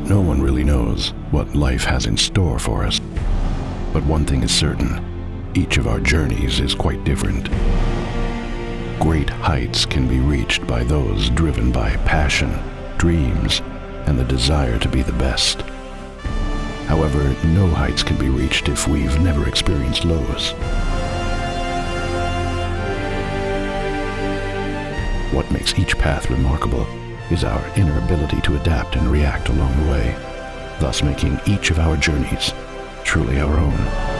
No one really knows what life has in store for us. But one thing is certain, each of our journeys is quite different. Great heights can be reached by those driven by passion, dreams, and the desire to be the best. However, no heights can be reached if we've never experienced lows. What makes each path remarkable is our inner ability to adapt and react along the way, thus making each of our journeys truly our own.